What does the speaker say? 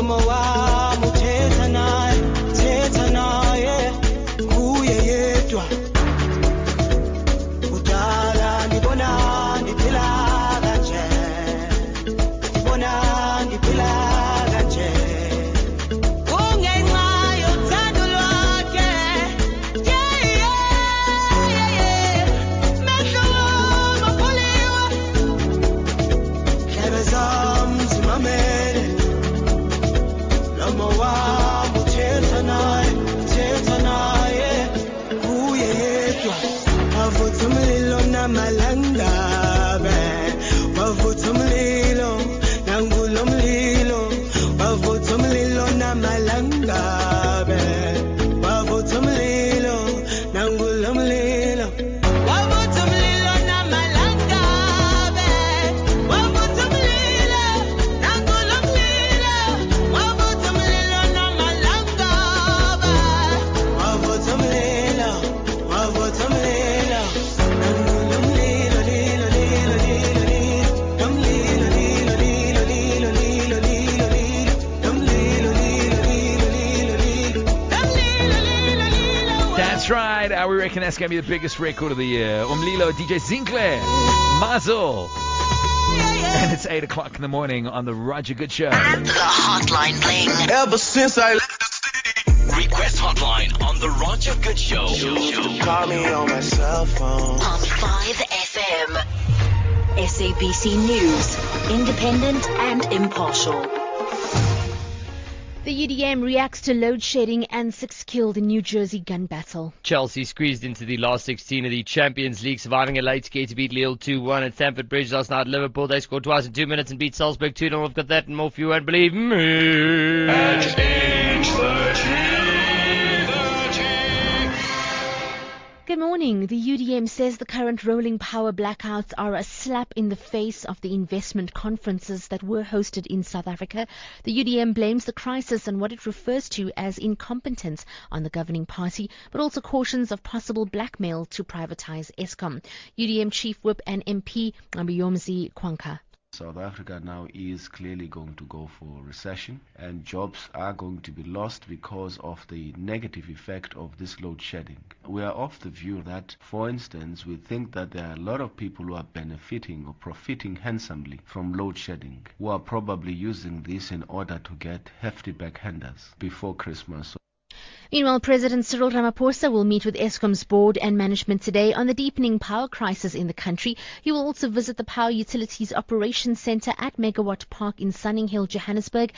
We reckon that's going to be the biggest record of the year. Umlilo, DJ Zinhle, Mazel. And it's 8 o'clock in the morning on the Roger Good Show. And the hotline bling. Ever since I left the city. Request hotline on the Roger Good Show. Call me on my cell phone. On 5FM. SABC News. Independent and impartial. The UDM reacts to load shedding and 6 killed in New Jersey gun battle. Chelsea squeezed into the last 16 of the Champions League, surviving a late scare to beat Lille 2-1 at Stamford Bridge last night. Liverpool, they scored twice in 2 minutes and beat Salzburg 2-0. We've got that and more if you won't believe me. At age 30. Good morning. The UDM says the current rolling power blackouts are a slap in the face of the investment conferences that were hosted in South Africa. The UDM blames the crisis on what it refers to as incompetence on the governing party, but also cautions of possible blackmail to privatize Eskom. UDM Chief Whip and MP Mbuyomzi Kwanka. South Africa now is clearly going to go for recession, and jobs are going to be lost because of the negative effect of this load shedding. We are of the view that, for instance, we think that there are a lot of people who are benefiting or profiting handsomely from load shedding, who are probably using this in order to get hefty backhanders before Christmas. Meanwhile, President Cyril Ramaphosa will meet with Eskom's board and management today on the deepening power crisis in the country. He will also visit the Power Utilities Operations Centre at Megawatt Park in Sunninghill, Johannesburg,